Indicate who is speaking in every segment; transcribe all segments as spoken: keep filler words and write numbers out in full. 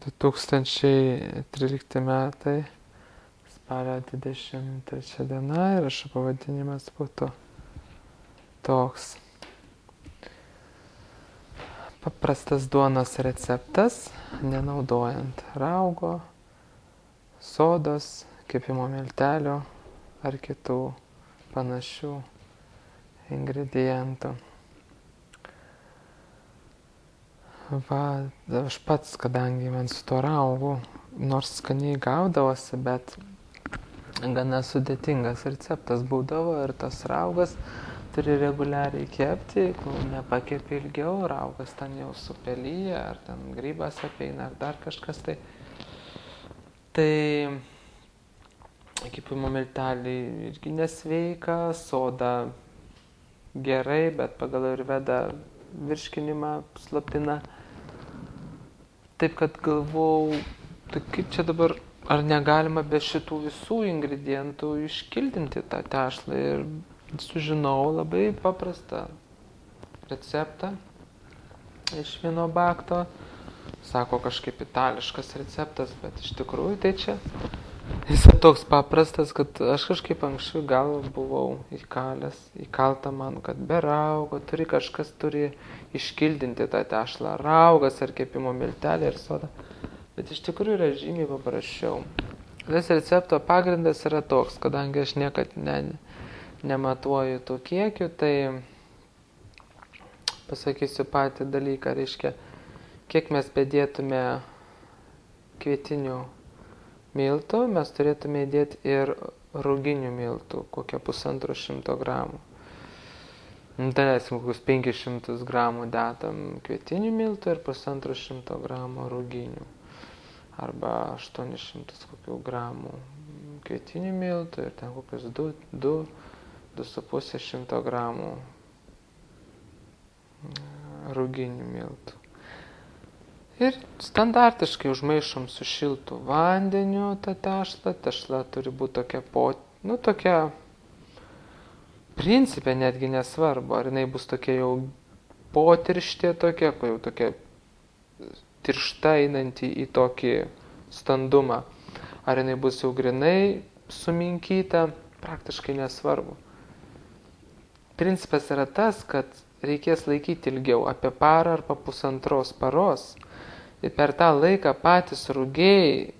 Speaker 1: du tūkstančiai trylikti metai, spalio dvidešimt trečia diena ir rašo pavadinimas būtų toks. Paprastas duonos receptas, nenaudojant raugo, sodos, kepimo miltelio ar kitų panašių ingredientų. Va, aš pats, kadangi man su to raugu, nors skaniai gaudavosi, bet gana sudėtingas receptas būdavo ir tas raugas turi reguliariai kepti, kol nepakepi ilgiau, raugas ten jau supelyja, ar ten grybas apeina, ar dar kažkas tai. Tai kepimo milteliai irgi nesveika, soda gerai, bet pagal Ajurvedą virškinimą slopina. Taip kad galvau, tai kaip čia dabar, ar negalima be šitų visų ingredientų iškildinti tą tešlą, ir sužinau labai paprastą receptą iš vieno bakto. Sako kažkaip itališkas receptas, bet iš tikrųjų tai čia jis toks paprastas, kad aš kažkaip anksčiau gal buvau įkalęs, įkalta man, kad be raugo turi kažkas turi iškildinti tą tešlą, raugas ar kepimo miltelė ir soda. Bet iš tikrųjų yra žymiai paprasčiau. Tas recepto pagrindas yra toks, kadangi aš niekad ne, nematuoju tų kiekių, tai pasakysiu patį dalyką, reiškia, kiek mes bedėtume kvietinių miltų, mes turėtume įdėti ir ruginių miltų, kokią pusantro šimto gramų. Tai esame kokius penkis šimtus gramų dedam kvietinių miltų ir pusantro šimto gramų ruginių. Arba aštuonis šimtus kokių gramų kvietinių miltų ir ten kokius du, du, du su pusė šimto gramų ruginių miltų. Ir standartiškai užmaišom su šiltu vandeniu tą tešlą. Tešla turi būti tokia, pot, nu tokia, principė netgi nesvarbu, ar jinai bus tokia jau potirštė tokia, jau tokia tiršta einanti į tokį standumą. Ar jinai bus jau grinai suminkyta, praktiškai nesvarbu. Principas yra tas, kad reikės laikyti ilgiau, apie parą arba pusantros paros. Ir per tą laiką patys rūgėjai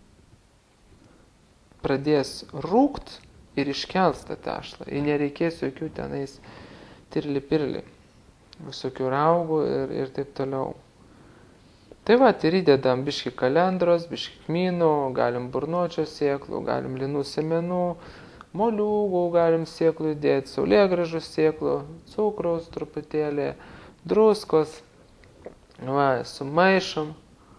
Speaker 1: pradės rūgt ir iškels tą tešlą. Ir nereikės jokių tenais tirli-pirli, visokių raugų ir, ir taip toliau. Tai va, ir įdedam biškį kalendros, biškį kmynų, galim burnočio sėklų, galim linų semenų, moliūgų, galim sėklų įdėti, saulėgrąžų sėklų, cukraus truputėlį, druskos. Va, sumaišom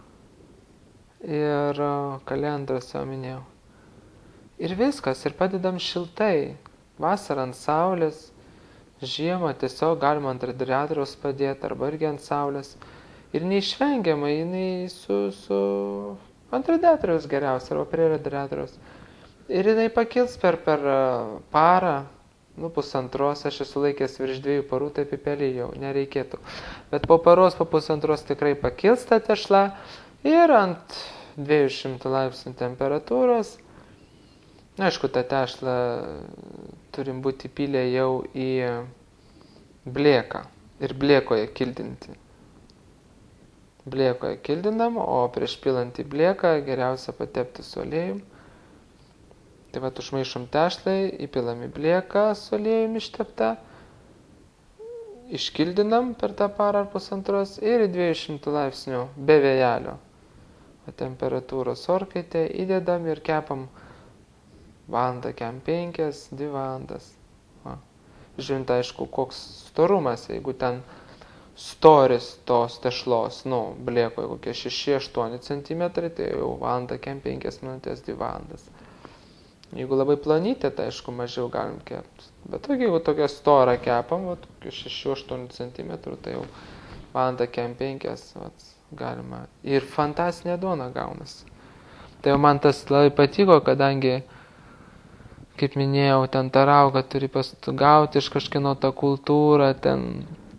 Speaker 1: ir kalendros jau minėjau. Ir viskas, ir padedam šiltai. Vasarą ant saulės, žiemą tiesiog galima ant radiatoriaus padėti, arba irgi ant saulės. Ir neišvengiamai, jinai su, su ant radiatoriaus geriausia, arba prie radiatoriaus. Ir jinai pakils per, per parą. Nu, pusantros, aš esu laikęs virš dviejų parų, tai pipelį jau nereikėtų. Bet po paros, po pusantros tikrai pakils ta tešla ir ant dviejų šimtų laipsnių temperatūros. Aišku, tą tešlą turim būti įpylę jau į blėką ir blėkoje kildinti. Blėkoje kildinam, o prieš pilant į blėką geriausia patepti su aliejum. Tai va, užmaišom tešlai, įpilam į blėką su aliejumi išteptą, iškildinam per tą parą ar pusantros ir į dviejų šimtų laipsnių be vėjelio temperatūros orkaitę įdedam ir kepam valandą, kem penkias, dvi valandas. Va. Žiūrint, aišku, koks storumas, jeigu ten storis tos tešlos, nu, blėkoje kokie šeši aštuoni centimetrai, tai jau valandą, kem penkias minutės, dvi valandas. Jeigu labai planytė, tai aišku, mažiau galim kepti. Bet jeigu tokia stora kepam, šeši aštuoni centimetrų, tai jau valandą kem penkias galima. Ir fantastinė duona gaunasi. Tai man tas labai patiko, kadangi, kaip minėjau, ten tą raugą turi pastugauti iš kažkieno tą kultūrą, ten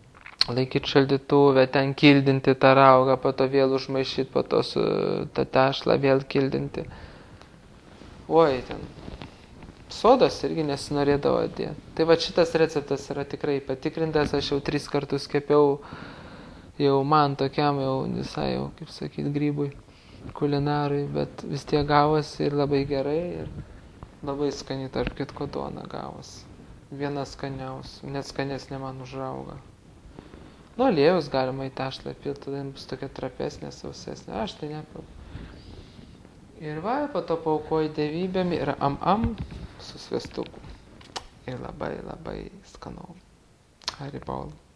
Speaker 1: laikyti šaldytuvę, ten kildinti tą raugą, po to vėl užmaišyti, po to su tą tešlą vėl kildinti. Oi, ten. Sodos irgi nesinorėdavo dėti. Tai va šitas receptas yra tikrai patikrintas, aš jau tris kartus kepiau, jau man tokiam jau visai jau, kaip sakyt, grybui, kulinarui, bet vis tiek gavosi ir labai gerai ir labai skaniai, tarp kitko, duona gavosi. Viena skaniausių, net skanesnė man užauga. Nu, aliejus galima į tešlą pilti, tada bus tokia trapesnė, sausesnė. Aš tai nepilu. Ir va, po to paaukoju dievybėm ir am-am su sviestuku. Ir labai, labai skanau. Haribol.